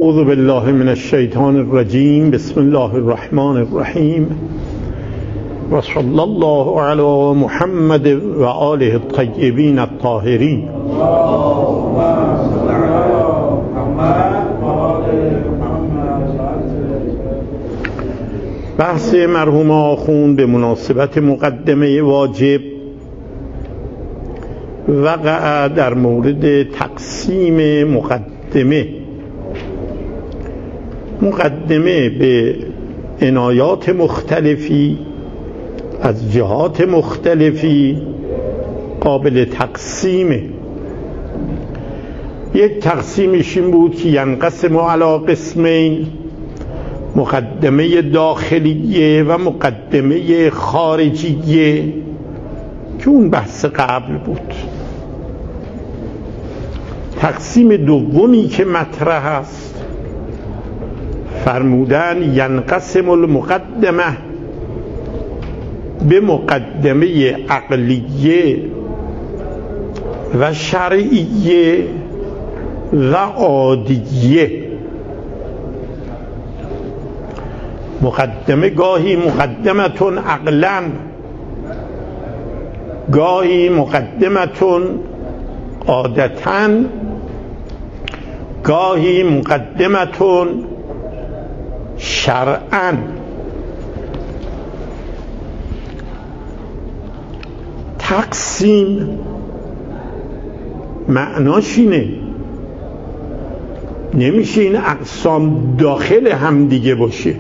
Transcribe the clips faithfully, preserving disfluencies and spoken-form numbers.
اعوذ بالله من الشیطان الرجیم. بسم الله الرحمن الرحیم و صلی الله علی محمد و آله الطیبین الطاهرین. بحث مرحوم آخوند به مناسبت مقدمه واجب وقع در مورد تقسیم مقدمه مقدمه به عنایات مختلفی از جهات مختلفی قابل تقسیمه. یک تقسیمش این بود که ینقسم علی قسمین، مقدمه داخلیه و مقدمه خارجیه که اون بحث قبل بود. تقسیم دومی که مطرح است فرمودن ینقسم المقدمه به مقدمه عقلیه و شرعیه و عادیه. مقدمه گاهی مقدمتون عقلا، گاهی مقدمتون عادتاً، گاهی مقدمتون شرعاً. تقسیم معناش اینه، نمیشه این اقسام داخل هم دیگه باشه.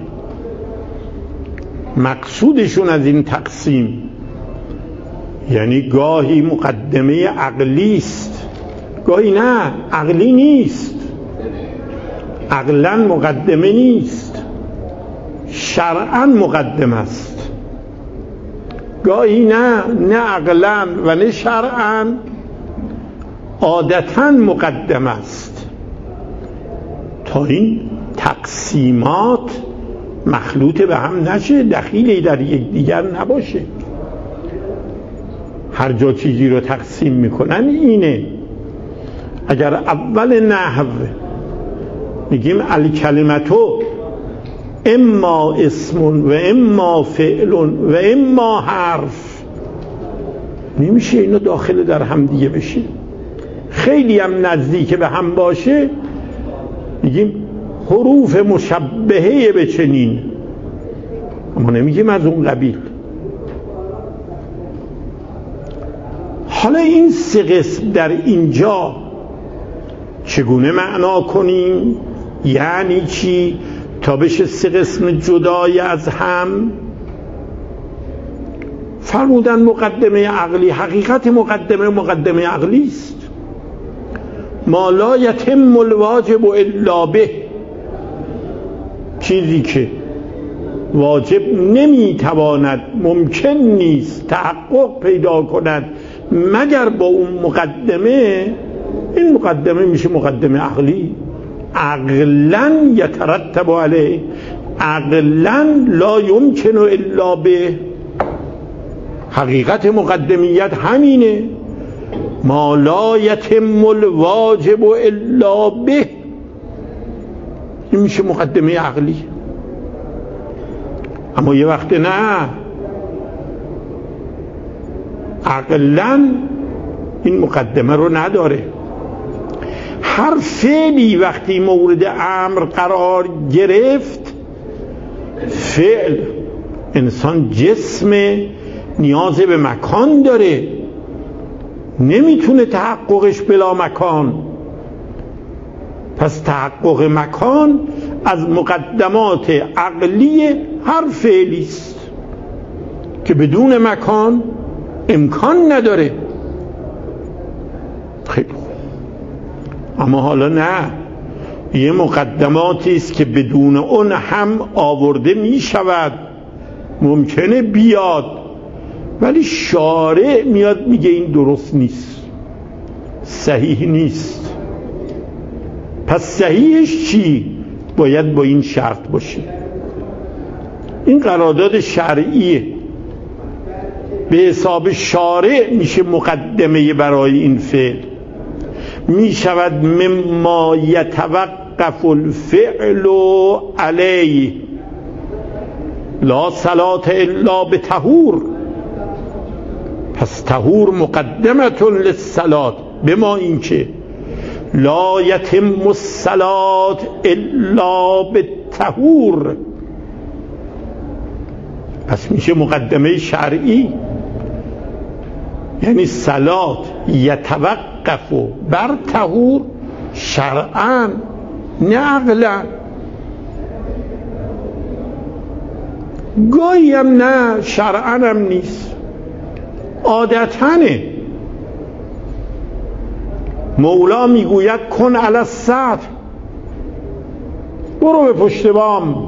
مقصودشون از این تقسیم یعنی گاهی مقدمه عقلی است، گاهی نه عقلی نیست، عقلا مقدمه نیست، شرعا مقدمه است. گاهی نه نه عقلا و نه شرعا، عادتا مقدمه است. تا این تقسیمات مخلوط به هم نشه، دخیلی در یک دیگر نباشه. هر جا چیزی رو تقسیم میکنن اینه. اگر اول نحو میگیم الکلمتو اما اسم و اما فعل و اما حرف، نمیشه اینو داخل در هم دیگه بشه. خیلی هم نزدیک به هم باشه میگیم حروف مشبهه به چنین، اما نمیگیم از اون قبیل. حالا این سه قسم در اینجا چگونه معنا کنیم؟ یعنی چی تا بشه سه قسم جدای از هم؟ فرمودن مقدمه عقلی، حقیقت مقدمه مقدمه عقلی است. ما لا یتم الواجب الا به، چیزی که واجب نمیتواند، ممکن نیست تحقق پیدا کند مگر با اون مقدمه، این مقدمه میشه مقدمه عقلی. عقلا یترتب علیه، عقلا لا یمکن الا به. حقیقت مقدمیت همینه، ما لا یتم الواجب الا به، این میشه مقدمه عقلی. اما یه وقت نه، عقلا این مقدمه رو نداره. هر فعلی وقتی مورد امر قرار گرفت، فعل، انسان جسم نیاز به مکان داره، نمیتونه تحققش بلا مکان. پس تحقق مکان از مقدمات عقلی هر فعلی است که بدون مکان امکان نداره. خیلی خوب. اما حالا نه، یه مقدماتی است که بدون اون هم آورده می شود، ممکنه بیاد، ولی شارع میاد میگه این درست نیست، صحیح نیست. پس صحیحش چی؟ باید با این شرط باشه. این قرارداد شرعیه، به حساب شارع میشه مقدمه برای این فعل. می شود مما یتوقع یتوقف الفعل علیه لا صلاة الا بطهور. پس طهور مقدمة للصلاة، به ما این که لا یتم الصلاة الا بالطهور، پس میشه مقدمه شرعی. یعنی صلاة یتوقف بر طهور شرعاً نه عقلاً. گاهی هم نه شرعاً هم نیست، عادتاًه. مولا میگوید کن علی السطح، برو به پشت بام.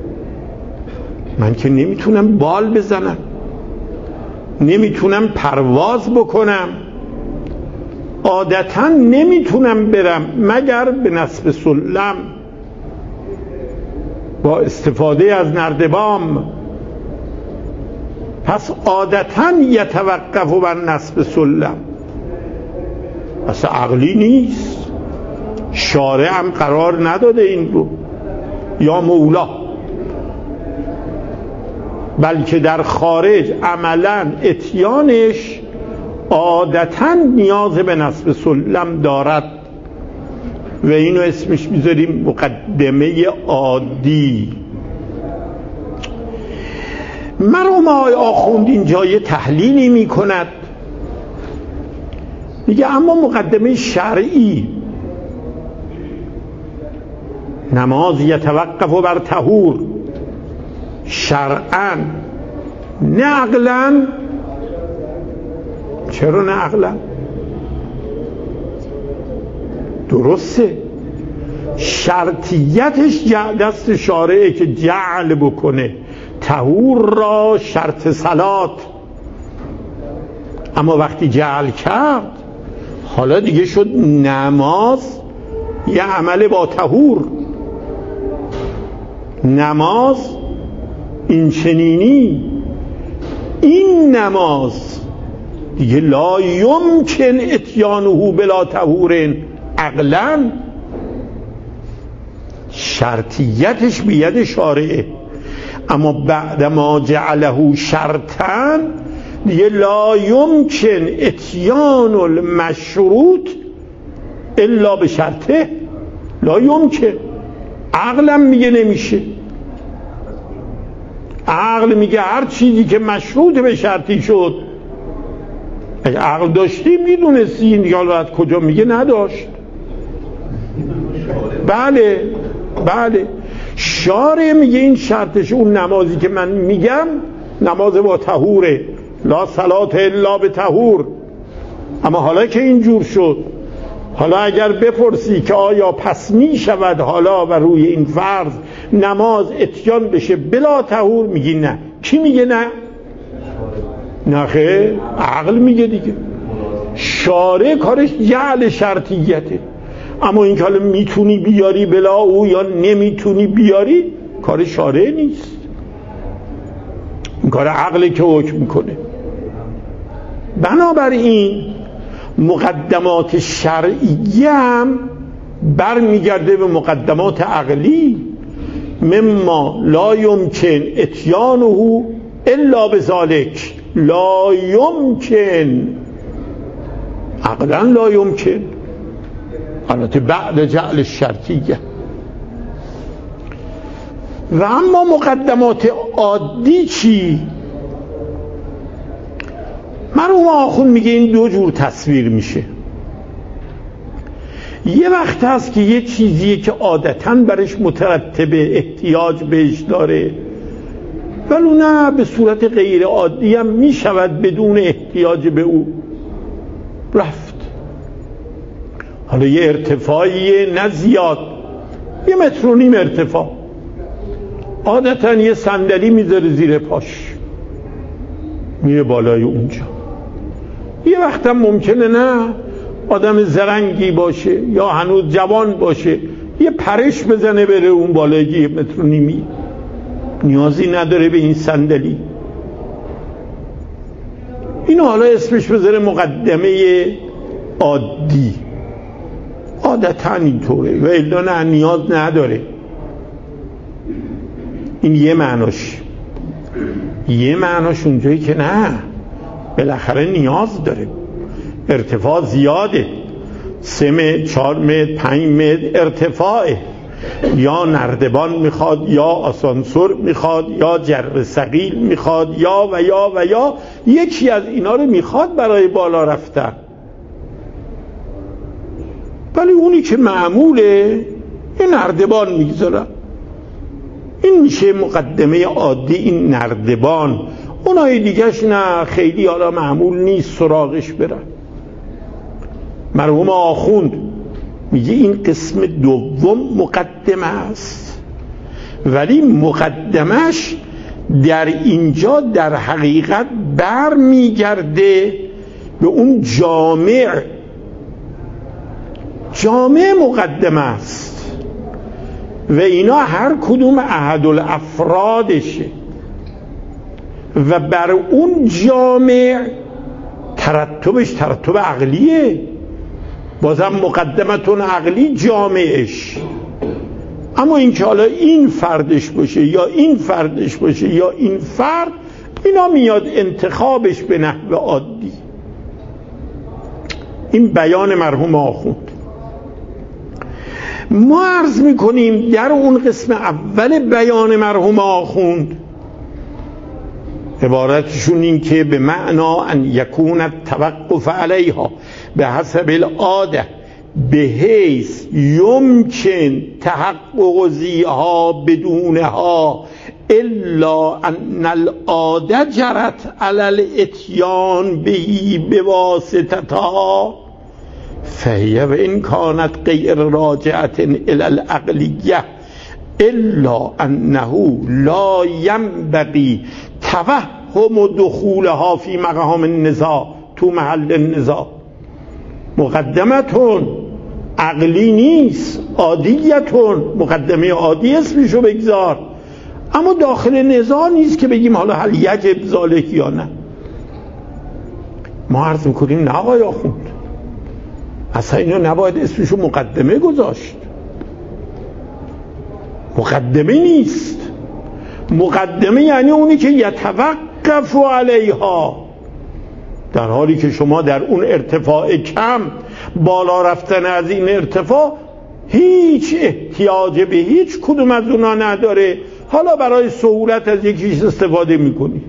من که نمیتونم بال بزنم، نمیتونم پرواز بکنم، عادتاً نمیتونم برم مگر به نصب سلم با استفاده از نردبان. پس عادتاً یتوقف بر نصب سلم، پس عقلی نیست. شارع هم قرار نداده این رو یا مولا، بلکه در خارج عملاً اتیانش عادتاً نیاز به نصب سلم دارد و اینو اسمش میذاریم مقدمه عادی. مرحوم آقای آخوند اینجا یه تحلیلی میکند، میگه اما مقدمه شرعی نماز یتوقف بر طهور شرعاً نه عقلاً. چرا نه عقلاً؟ درسته، شرطیتش دست شارعه که جعل بکنه طهور را شرط صلات، اما وقتی جعل کرد حالا دیگه شد نماز یه عمل با طهور. نماز این چنینی، این نماز دیگه لا یمکن اتیانه بلا طهور عقلاً، شرطیتش بید شارعه. اما بعد ما جعله شرطاً دیگه لا یمکن اتیان المشروط الا به شرطه، لا یمکن. عقلم میگه نمیشه. عقل میگه هر چیزی که مشروط به شرطی شد، اگه عقل داشتی میدونستی این دیگه. حالا کجا میگه نداشت؟ بله بله، شارع میگه این شرطش. اون نمازی که من میگم نماز با طهوره، لا صلاة الا به طهور. اما حالا که اینجور شد، حالا اگر بپرسی که آیا پس می شود حالا و روی این فرض نماز اتیان بشه بلا طهور، میگی نه. کی میگه نه؟ نه خیر، عقل میگه دیگه. شارع کارش جعل شرطیته، اما این که حالا میتونی بیاری بلا او یا نمیتونی بیاری کار شارع نیست، این کار عقلی که حکم میکنه. بنابراین مقدمات شرعی هم برمیگرده به مقدمات عقلی. مما لا یمکن اتیانه الا بذالک، لا یمکن، عقلا لا یمکن، البته بعد جعل الشرطیه. و اما مقدمات عادی چی؟ مرحوم آخوند میگه این دو جور تصویر میشه. یه وقت هست که یه چیزیه که عادتاً برش مترتبه، احتیاج بهش داره، ولو نه به صورت غیر عادی هم میشود بدون احتیاج به او رفت. حالا یه ارتفاعیه نه زیاد، یه متر و نیم ارتفاع، عادتاً یه صندلی میذاره زیر پاش میره بالای اونجا. یه وقت هم ممکنه نه آدم زرنگی باشه یا هنوز جوان باشه، یه پرش بزنه بره اون بالای یه متر و نیمی، نیازی نداره به این صندلی. اینو حالا اسمش بذاره مقدمه عادی. عادتا اینطوره و الا نه نیاز نداره. این یه معناش. یه معناش اونجایی که نه بالاخره نیاز داره، ارتفاع زیاده، سه متر، چهار متر، پنج متر ارتفاعه، یا نردبان میخواد، یا آسانسور میخواد، یا جر ثقیل میخواد، یا و یا و یا یکی از اینا رو میخواد برای بالا رفتن. ولی اونی که معموله یه نردبان میگذارن، این میشه مقدمه عادی، این نردبان. اونای دیگهش نه خیلی حالا معمول نیست سراغش برن. مرحوم آخوند میگه این قسم دوم مقدمه است، ولی مقدمش در اینجا در حقیقت بر میگرده به اون جامع. جامع مقدمه است و اینا هر کدوم احد الافرادشه و بر اون جامع ترتبش ترتب عقلیه. بازم مقدمتون عقلی جامعش. اما این که حالا این فردش باشه یا این فردش باشه یا این فرد، اینا میاد انتخابش به نحو عادی. این بیان مرحوم آخوند. ما عرض میکنیم در اون قسم اول بیان مرحوم آخوند عبارتشون این که به معنا ان یکون التوقف علیها به حسب العاده به حیث یمکن تحقق زیها بدونها الا ان العاده جرت علی الاتیان بهی بواسطتها فهی و ان کانت غیر راجعت الی العقلیه الا انه لا ینبغی توهم دخولها فی مقام النزاع تو محل النزاع. مقدمتون عقلی نیست، عادیتون مقدمه عادی اسمشو بگذار، اما داخل نزاع نیست که بگیم حالا هل یجب ذالک یا نه. ما عرض میکنیم نه آقای آخوند، اصلا اینو نباید اسمشو مقدمه گذاشت. مقدمه نیست. مقدمه یعنی اونی که یتوقف علیها، در حالی که شما در اون ارتفاع کم بالا رفتن از این ارتفاع هیچ احتیاج به هیچ کدوم از اونا نداره، حالا برای سهولت از یکیش استفاده میکنی.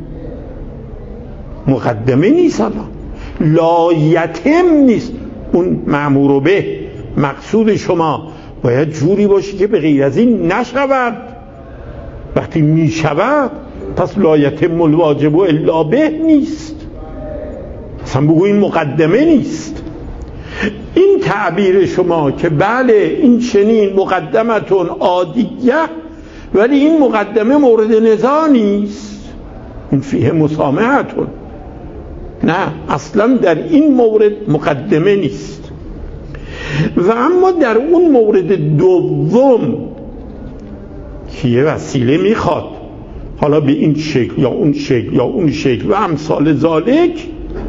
مقدمه نیست، حالا لایتم نیست. اون مأمور به مقصود شما باید جوری باشه که به غیر از این نشود. وقتی میشود پس لایتم الواجب الا به نیست. اصلا بگو این مقدمه نیست. این تعبیر شما که بله این چنین مقدمتون عادیه ولی این مقدمه مورد نزاع نیست، این فیه مسامحتون، نه اصلا در این مورد مقدمه نیست. و اما در اون مورد دوم که یه وسیله میخواد، حالا به این شکل یا اون شکل یا اون شکل و امثال ذالک،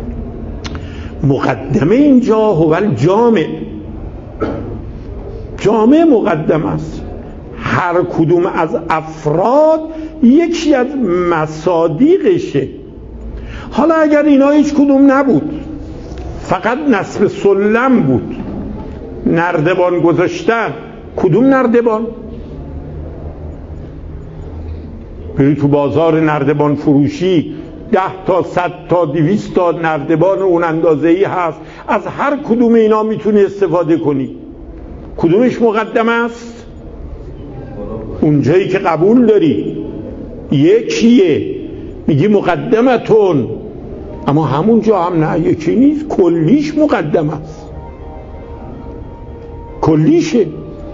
مقدمه اینجا هو الجامع. جامع مقدم است. هر کدوم از افراد یکی از مصادیقشه. حالا اگر اینا هیچ کدوم نبود، فقط نصب سلم بود، نردبان گذاشتن، کدوم نردبان؟ بری تو بازار نردبان فروشی ده تا صد تا دویست تا نردبان اون اندازه‌ای هست، از هر کدوم اینا میتونی استفاده کنی. کدومش مقدم است؟ اونجایی که قبول داری یکیه، میگی مقدمتون، اما همونجا هم نه یکی نیست، کلیش مقدم است، کلیشه.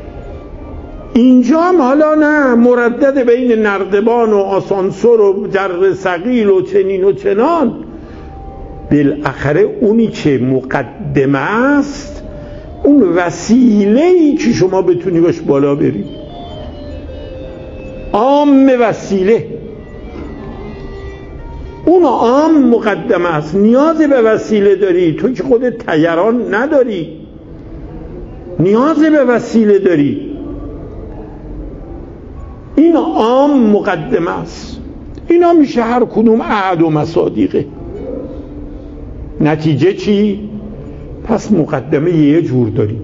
اینجا هم حالا نه، مردد بین نردبان و آسانسور و جر ثقیل و چنین و چنان. بالاخره اونی که مقدمه است اون وسیله‌ای که شما بتونی باش بالا بری، عام وسیله، اون عام مقدمه است. نیاز به وسیله داری، تو که خودت طیران نداری، نیاز به وسیله داری. این عام مقدمه است، اینا میشه هر کدوم احد و مصادیقه. نتیجه چی؟ پس مقدمه یه جور داریم،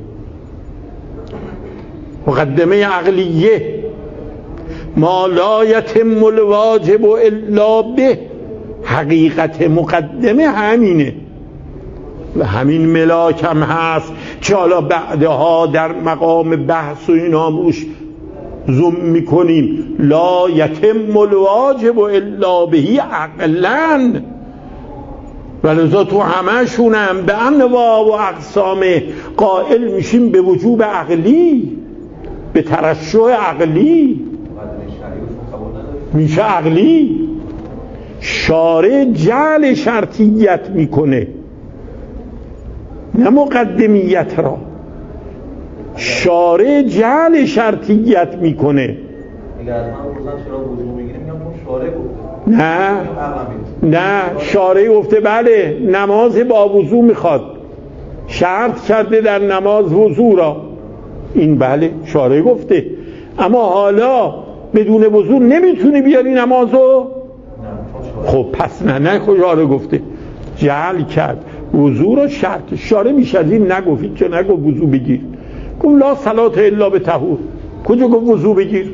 مقدمه عقلیه، ما لا یتم الواجب الا به. حقیقت مقدمه همینه و همین ملاک هم هست که حالا بعدها در مقام بحث و اینا روش زوم میکنیم. لا یتم الواجب الا به عقلاً، ولذا تو همشون هم به انواع و اقسام قائل میشیم به وجوب عقلی، به ترشح عقلی، میشه عقلی. شارع جعل شرطیت میکنه نه مقدمیت را، شارع جعل شرطیت میکنه. اگر از من بپرسن چرا وضو میگیریم میگم چون شارع گفته. نه نه شارع گفته بله نماز با وضو میخواد، شرط کرده در نماز وضو را، این بله شارع گفته. اما حالا بدون وضو نمیتونی بیاری نمازو؟ خب پس نه نه شارع گفته، جعل کرد وضو را شرط. شارع میشه از این نگفت که نگو وضو بگیر، گفت لا صلات الا به طهور. کجا گفت وضو بگیر؟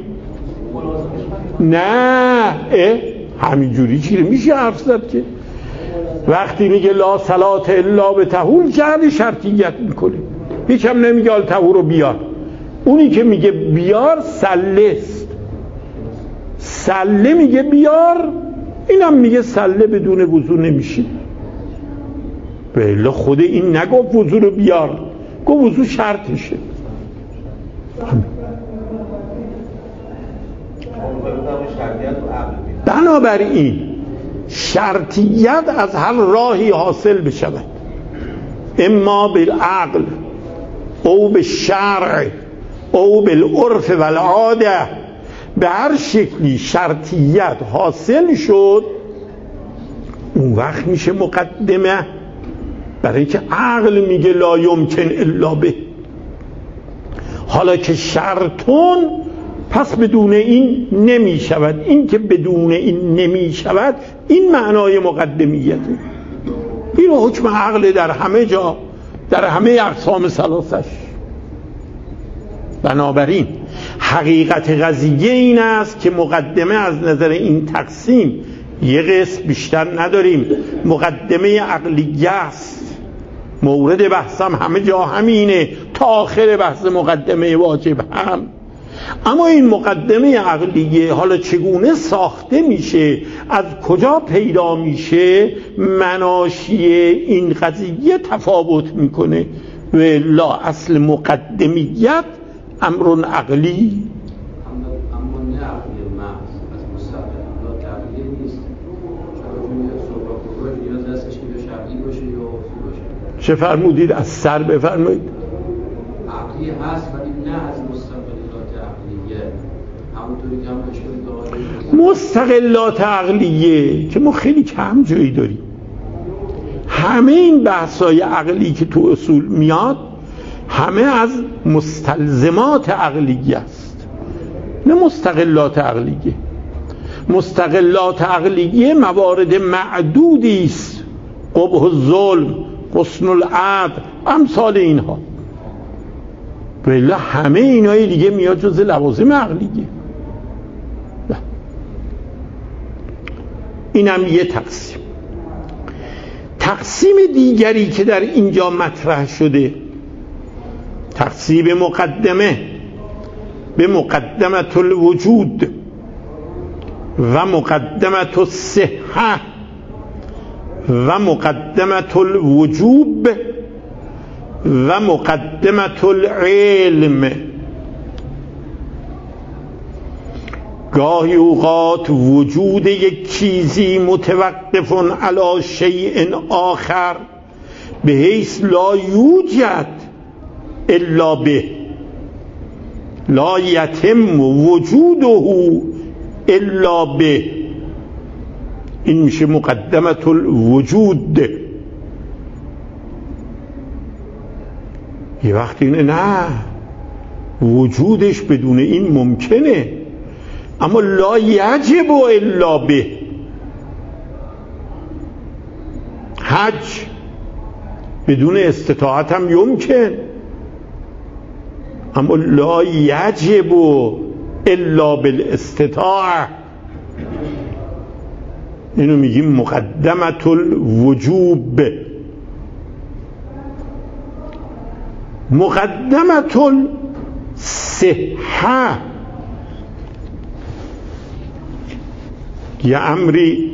نه اه همینجوری چیره میشه حرف زد که وقتی میگه لا صلات الا به طهور جعل شرطیت میکنه، هیچ هم نمیگه ال طهور رو بیار. اونی که میگه بیار سله است، سله میگه بیار، اینم میگه سله بدون وضو نمیشه. بله خود این نگفت وضو رو بیار، گفت وضو شرطشه. بنابراین شرطیت از هر راهی حاصل بشود، اما بالعقل او بالشرع او بالعرف والعاده، به هر شکلی شرطیت حاصل شد اون وقت میشه مقدمه، برای که عقل میگه لا یمکن الا به. حالا که شرطون پس بدون این نمی شود، این که بدون این نمی شود این معنای مقدمیته. این حکم عقل در همه جا، در همه اقسام ثلاثش. بنابراین حقیقت قضیه این است که مقدمه از نظر این تقسیم یه قسم بیشتر نداریم، مقدمه عقلیه است. مورد بحثم همه جا همینه تا آخر بحث مقدمه واجب هم. اما این مقدمه عقلیه حالا چگونه ساخته میشه، از کجا پیدا میشه، مناشی این قضیه تفاوت میکنه. و لا اصل مقدمیت امر عقلی، اما نه عقلی محض از مستقل لا تعقیلی نیست. چون صحبت بکنه نیاز هستش که به شرعی باشه یا اصول باشه. چه فرمودید؟ از سر بفرمایید. عقلی هست ولی نه از مستقلات عقلیه، همونطوری که هم اشکال مستقلات عقلیه که ما خیلی کم جایی داریم. همه این بحثای عقلی که تو اصول میاد همه از مستلزمات عقلیه است، نه مستقلات عقلیه. مستقلات عقلیه موارد معدودی است، قبح الظلم، حسن العدل، امثال اینها. بله همه اینای دیگه میاد جز لوازم عقلیه. اینم یه تقسیم. تقسیم دیگری که در اینجا مطرح شده، تقسیم مقدمه به مقدمه الوجود و مقدمه الصحه و مقدمه الوجوب و مقدمه العلم. گاهی اوقات وجود یک چیزی متوقف علی شیء آخر به حیث لا یوجد الا به، لا یتم وجوده الا به. این میشه مقدمه الوجود. یه وقتی اینه نه، وجودش بدون این ممکنه، اما لا یجب الا به. حج بدون استطاعت هم یمکن، اما لا یجب الا بالاستطاعه. اینو میگیم مقدمة الوجوب. مقدمة الصحة یه امری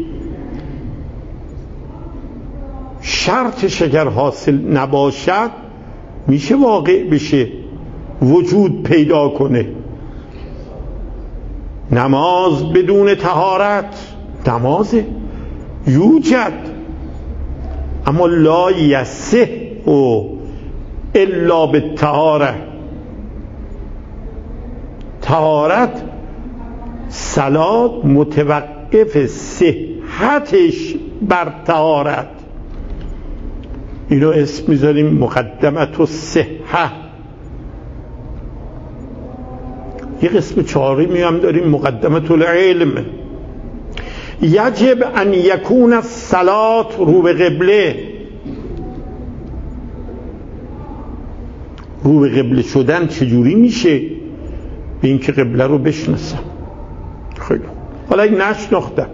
شرطش اگر حاصل نباشد میشه واقع بشه، وجود پیدا کنه. نماز بدون طهارت نمازه، یوجد، اما لا یصح الا بالطهاره. طهارت صلات متوقف صحتش بر طهارت. اینو اسم میذاریم مقدمة الصحة. یه قسم چهارمی هم داریم مقدمة العلم. یجب ان یکون الصلاة رو به قبله. رو به قبله شدن چجوری میشه؟ به این که قبله رو بشناسم. خیلی حالا این نشناختم،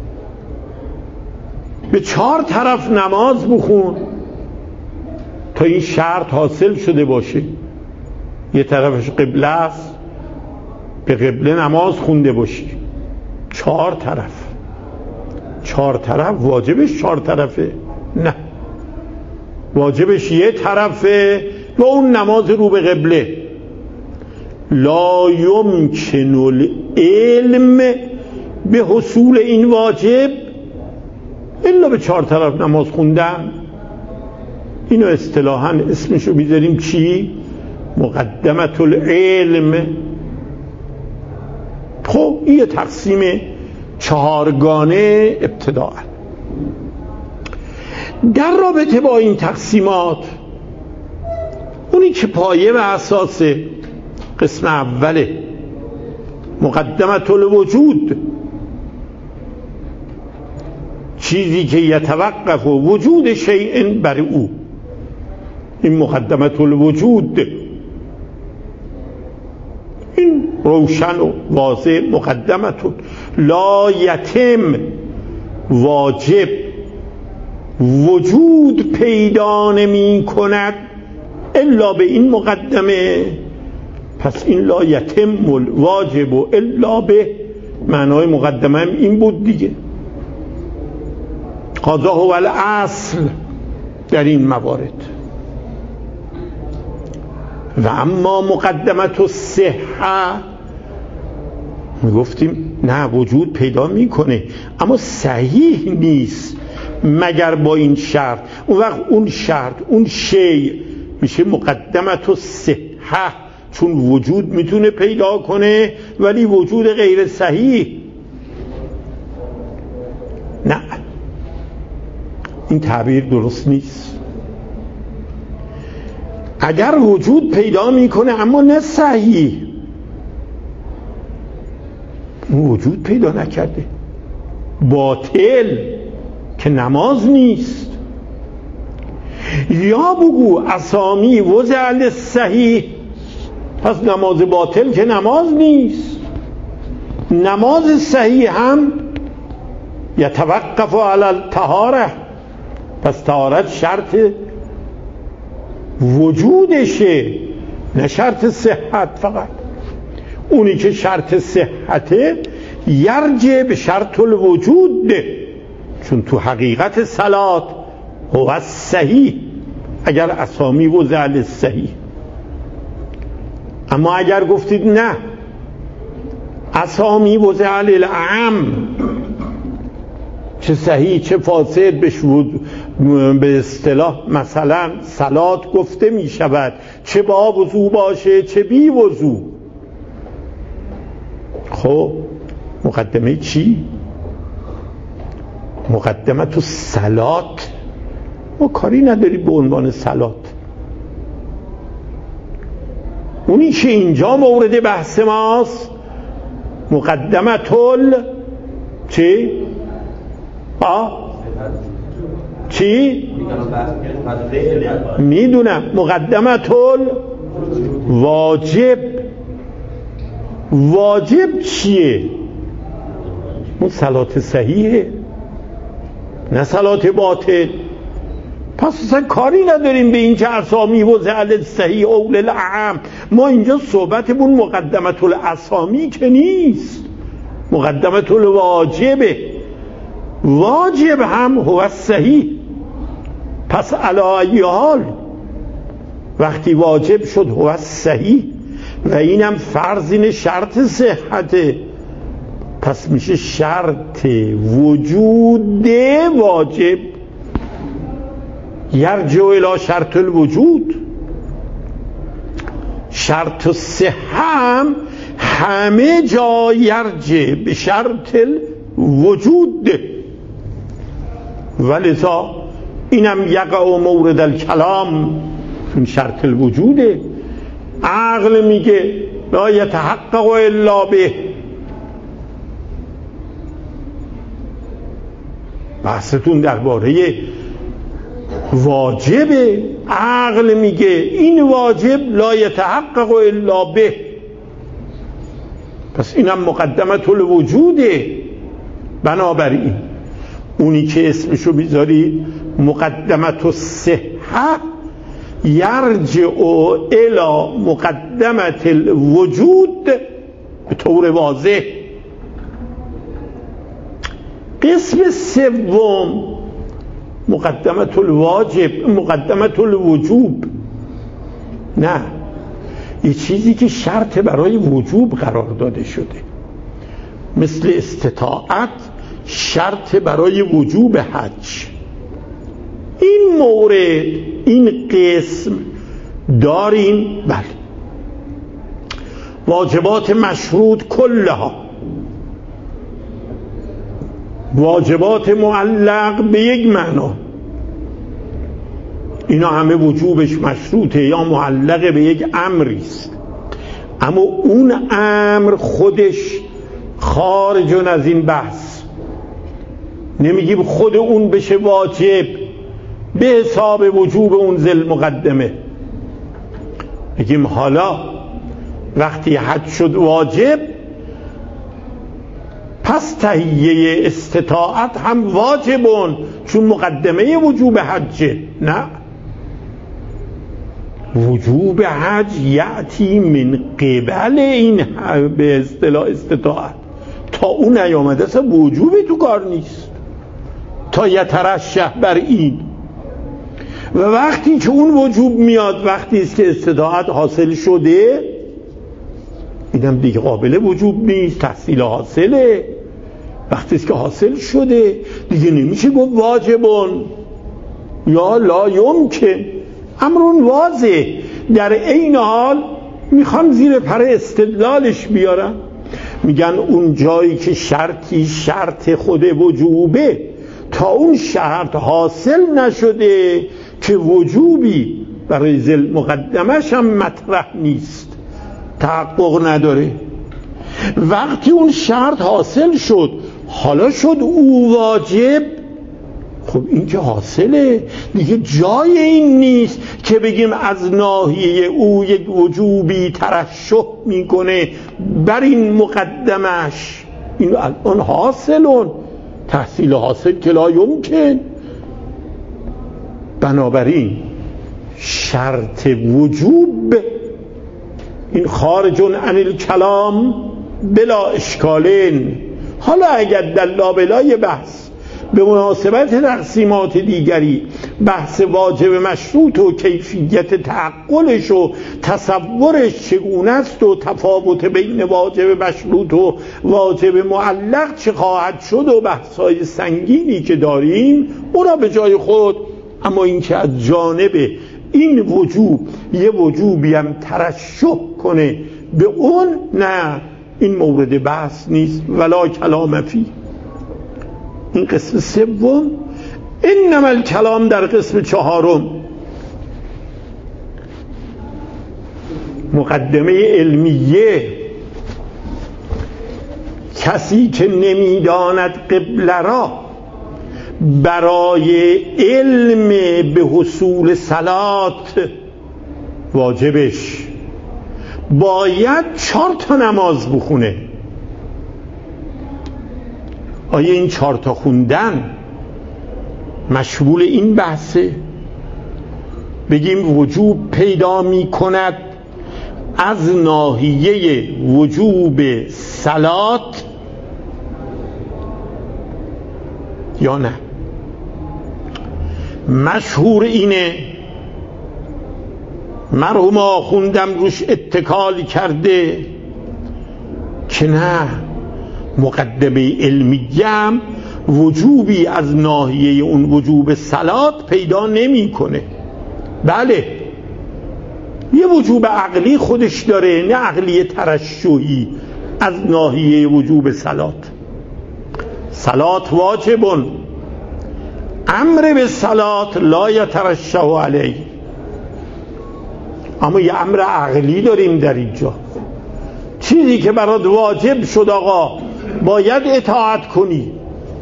به چهار طرف نماز بخون تا این شرط حاصل شده باشه. یه طرفش قبله است، به قبله نماز خونده باشی. چهار طرف، چهار طرف واجبش چهار طرفه؟ نه، واجبش یه طرفه و اون نماز رو به قبله. لا یمکن العلم به حصول این واجب الا به چهار طرف نماز خوندن. اینو اصطلاحاً اسمشو بیذاریم چی؟ مقدمة العلم. خب این یه تقسیم چهارگانه ابتداء. در رابطه با این تقسیمات، اونی که پایه و اساس قسم اوله مقدمة الوجود، چیزی که یتوقف وجود شیء بر او، این مقدمة الوجود. این روشن و واضح. مقدمة لا یتم، واجب وجود پیدا نمی کند الا به این مقدمه. پس این لا یتم الواجب الا به معنای مقدمه هم این بود دیگه. هذا هو الاصل در این موارد. و اما مقدمة الصحة میگفتیم نه، وجود پیدا میکنه اما صحیح نیست مگر با این شرط. اون وقت اون شرط، اون شیء میشه مقدمة الصحة، چون وجود میتونه پیدا کنه ولی وجود غیر صحیح نه. این تعبیر درست نیست. اگر وجود پیدا میکنه اما نه صحیح، وجود پیدا نکرده، باطل که نماز نیست. یا بگو اسامی وضع للصحیح، پس نماز باطل که نماز نیست. نماز صحیح هم یتوقف علی الطهاره، پس طهارت شرط وجودشه نه شرط صحت فقط. اونی که شرط صحته یرجع به شرط الوجود، چون تو حقیقت صلات هو صحیح اگر اسامی وضع للصحیح. اما اگر گفتید نه، اسامی وضع للعم، چه صحیح چه فاسد بشود، به اصطلاح مثلا صلات گفته می شود چه با وضو باشه چه بی وضو. خب مقدمه چی؟ مقدمه تو صلات. ما کاری نداری به عنوان صلات، اونی که اینجا مورد بحث ماست مقدمت ال چی؟ آه؟ چی؟ میدونم مقدمت ال واجب. واجب چیه؟ اون صلات صحیحه نه صلات باطل. پس اصلا کاری نداریم به این که اسامی و زعل صحیح اول الاعم. ما اینجا صحبتمون مقدمت الاسامی که نیست، مقدمت الواجبه. واجب هم هو صحیح. پس علی ای حال وقتی واجب شد هو صحیح و اینم فرض اینه شرط صحته، پس میشه شرط وجود واجب یرجع الی شرط الوجود. شرط الصحه هم همه جا یرجع به شرط الوجود، ولذا اینم یقع مورد الکلام چون شرط الوجوده. عقل میگه لا یتحقق الا به. بحثتون درباره واجبه، عقل میگه این واجب لا یتحقق الا به، پس اینم مقدمت الوجوده. بنابراین اونی که اسمشو بیذاری مقدمت الصحه یرجع الی مقدمت الوجود به طور واضح. قسم سوم مقدمت الواجب، مقدمت الوجوب. نه، یه چیزی که شرط برای وجوب قرار داده شده، مثل استطاعت شرط برای وجوب حج. این مورد، این قسم داریم. بله، واجبات مشروط کلها، واجبات معلق به یک معنا، اینا همه وجوبش مشروطه یا معلق به یک امری است، اما اون امر خودش خارج از این بحث. نمیگیم خود اون بشه واجب به حساب وجوب اون ذل مقدمه. میگیم حالا وقتی حج شد واجب، پس تهیه استطاعت هم واجبون چون مقدمه وجوب حجه. نه، وجوب حج یعتی من قبل این به اصطلاح استطاعت. تا اون نیامده اصلا وجوبی تو کار نیست، تا یترشح بر این. و وقتی که اون وجوب میاد وقتی است که استطاعت حاصل شده، اینم دیگه قابل وجوب نیست، تحصیل حاصله. وقتی است که حاصل شده دیگه نمیشه گفت واجبون یا لا یمکن، امرون واضح. در این حال میخوام زیر پر استدلالش بیارم، میگن اون جایی که شرطی شرط خود وجوبه، تا اون شرط حاصل نشده که وجوبی برای ذل مقدمش هم مطرح نیست، تحقق نداره. وقتی اون شرط حاصل شد، حالا شد او واجب، خب این که حاصله دیگه، جای این نیست که بگیم از ناحیه او یک وجوبی ترشح میکنه بر این مقدمش. این الان حاصلون، تحصیل حاصل که لا یمکن. بنابراین شرط وجوب این خارج عن الکلام بلا اشکالین. حالا اگر در لابلای بحث به مناسبت تقسیمات دیگری بحث واجب مشروط و کیفیت تعقلش و تصورش چگونه است و تفاوت بین واجب مشروط و واجب معلق چه خواهد شد و بحث‌های سنگینی که داریم اونا به جای خود، اما این که از جانب این وجوب یه وجوبی هم ترشح کنه به اون، نه، این مورد بحث نیست. ولا کلام فی. این قسم سوم. انما الکلام در قسم چهارم. مقدمه علمیه، کسی که نمیداند قبله را برای علم به حصول صلات واجبش باید چهار تا نماز بخونه. آیا این چهار تا خوندن مشمول این بحثه؟ بگیم وجوب پیدا می کند از ناحیه وجوب صلات یا نه؟ مشهور اینه، مرحوم آخوندم روش اتکال کرده که نه، مقدمه علمیم وجوبی از ناحیه اون وجوب صلات پیدا نمی کنه. بله، یه وجوب عقلی خودش داره، نه عقلی ترشحی از ناحیه وجوب صلات. صلات واجبون، امر به صلات لا یترشح علیه. اما یه امر عقلی داریم در اینجا، چیزی که برات واجب شد آقا باید اطاعت کنی،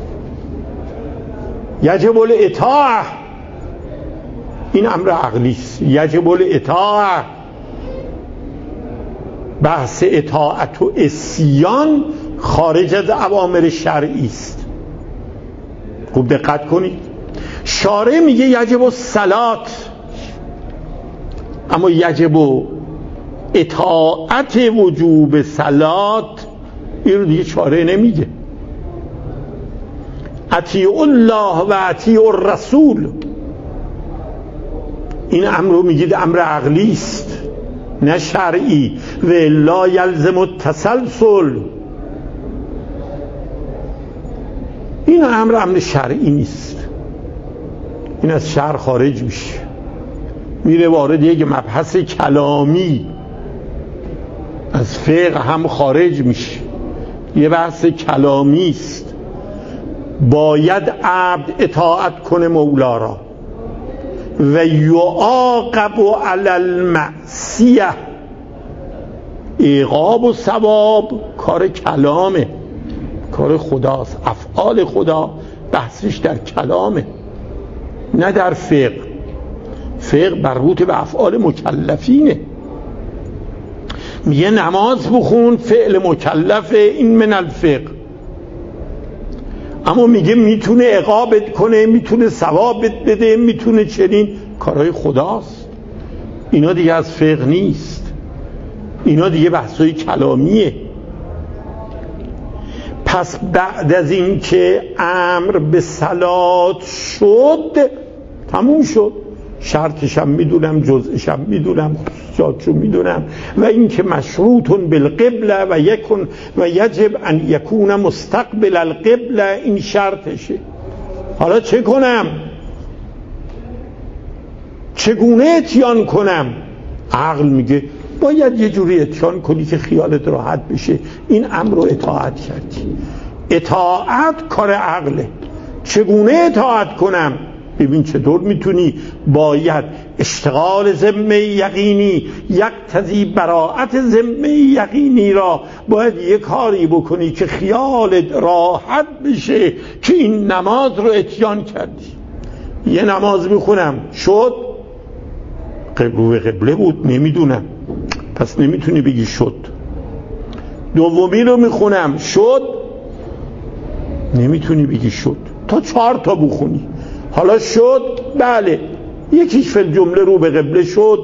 یجب الاطاعه، این امر عقلی است. یجب الاطاعه، بحث اطاعت و عصیان خارج از اوامر شرعی است. خوب دقت کنید، شارع میگه یجب الصلات، اما یجب اطاعت وجوب صلات این رو دیگه شارع نمیگه. اطیعوا الله و اطیعوا الرسول، این امر رو میگید امر عقلی است نه شرعی. و لا یلزم التسلسل، این امر امر شرعی نیست، این از شرع خارج میشه، میره وارد یک مبحث کلامی، از فقه هم خارج میشه، یه بحث کلامی است. باید عبد اطاعت کنه مولا را و یعاقب علی المعصیه، عقاب و ثواب کار کلامه، کار خداست. افعال خدا بحثش در کلامه نه در فقه. فقه مربوط به افعال مکلفینه. میگه نماز بخون، فعل مکلفه، این من الفقه. اما میگه میتونه عقابت کنه، میتونه ثوابت بده، میتونه چنین، کارهای خداست. اینا دیگه از فقه نیست، اینا دیگه بحثای کلامیه. پس بعد از این که امر به صلات شد تموم شد، شرطشم میدونم، جزءشم میدونم، خصوصیاتشو میدونم، و این که مشروطون بالقبله و یکن و یجب ان یکون مستقبل القبله، این شرطشه. حالا چه کنم؟ چگونه اتیان کنم؟ عقل میگه باید یه جوری اتیان کنی که خیالت راحت بشه، این امر رو اطاعت کردی. اطاعت کار عقله. چگونه اطاعت کنم؟ ببین چطور میتونی. باید اشتغال ذمه یقینی، یقتضی براءت ذمه یقینی را باید یه کاری بکنی که خیالت راحت بشه که این نماز رو اتیان کردی. یه نماز میخونم، شد، قبله قبله بود، نمیدونم، پس نمیتونی بگی شد. دومی رو میخونم، شد، نمیتونی بگی شد. تا چهار تا بخونی. حالا شد، بله، یکیش فی الجمله رو به قبله شد،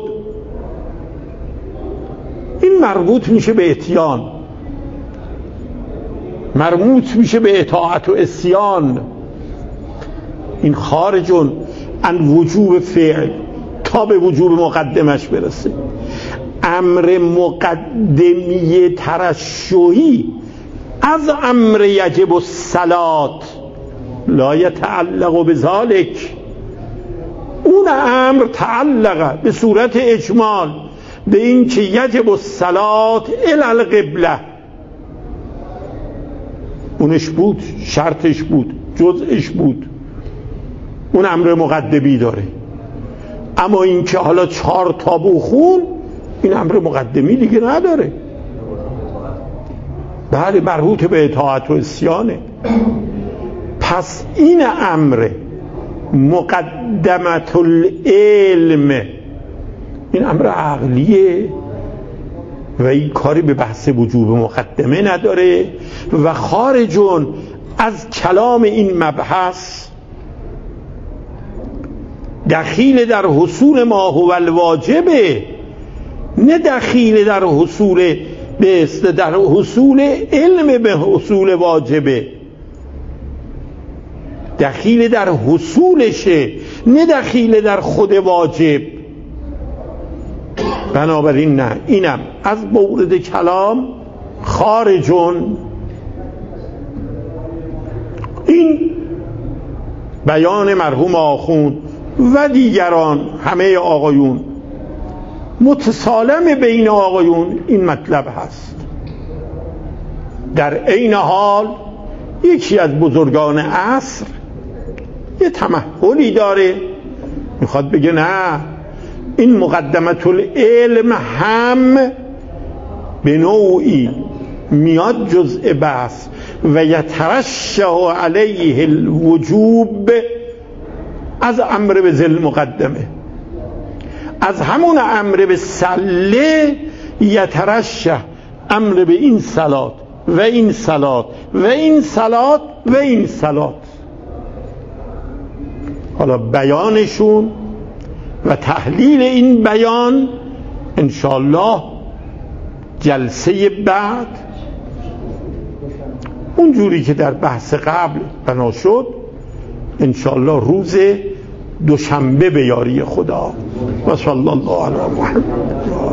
این مربوط میشه به اتیان، مربوط میشه به اطاعت و عصیان. این خارجون عن وجوب فعل تا به وجوب مقدمش برسه. امر مقدمی ترشحی از امر یجب الصلات لا یتعلق بذالک، اون امر تعلق به صورت اجمال به این که یجب الصلات الی القبله، اونش بود، شرطش بود، جزءش بود، اون امر مقدمی داره. اما این که حالا چهار تا بخون، این امر مقدمی دیگه نداره. بله مربوط به اطاعت و عصیانه. پس این امر مقدمت العلم این امر عقلیه و این کاری به بحث وجوب مقدمه نداره و خارجون از کلام این مبحث دخیل در حصول ما هو الواجبه، نه دخیل در حصول به در حصول علم به حصول واجبه، دخیل در حصولشه نه دخیل در خود واجب. بنابراین نه، اینم از مورد کلام خارجون. این بیان مرحوم آخوند و دیگران همه آقایون متسالم بین آقایون این مطلب هست. در عین حال یکی از بزرگان عصر یه تمهلی داره، میخواد بگه نه، این مقدمت العلم هم به نوعی میاد جزء بحث و یترشح علیه الوجوب از امر به ذل مقدمه، از همون امر به سله یترشح امر به این صلات و این صلات و این صلات و این صلات. حالا بیانشون و تحلیل این بیان انشاءالله جلسه بعد اونجوری که در بحث قبل بنا شد انشاءالله روز دوشنبه به یاری خدا. و صلی الله علی محمد.